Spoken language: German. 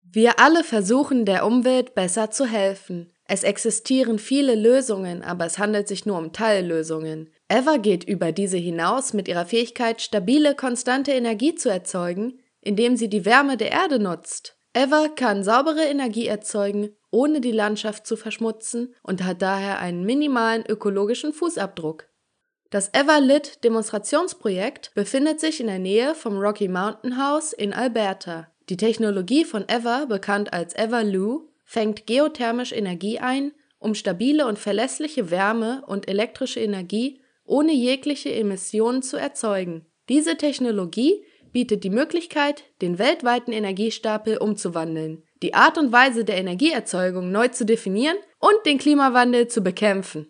Wir alle versuchen, der Umwelt besser zu helfen. Es existieren viele Lösungen, aber es handelt sich nur um Teillösungen. Eva geht über diese hinaus mit ihrer Fähigkeit, stabile, konstante Energie zu erzeugen, indem sie die Wärme der Erde nutzt. Eva kann saubere Energie erzeugen, ohne die Landschaft zu verschmutzen und hat daher einen minimalen ökologischen Fußabdruck. Das EverLit-Demonstrationsprojekt befindet sich in der Nähe vom Rocky Mountain House in Alberta. Die Technologie von Eva, bekannt als Everloo, fängt geothermisch Energie ein, um stabile und verlässliche Wärme und elektrische Energie ohne jegliche Emissionen zu erzeugen. Diese Technologie bietet die Möglichkeit, den weltweiten Energiestapel umzuwandeln, die Art und Weise der Energieerzeugung neu zu definieren und den Klimawandel zu bekämpfen.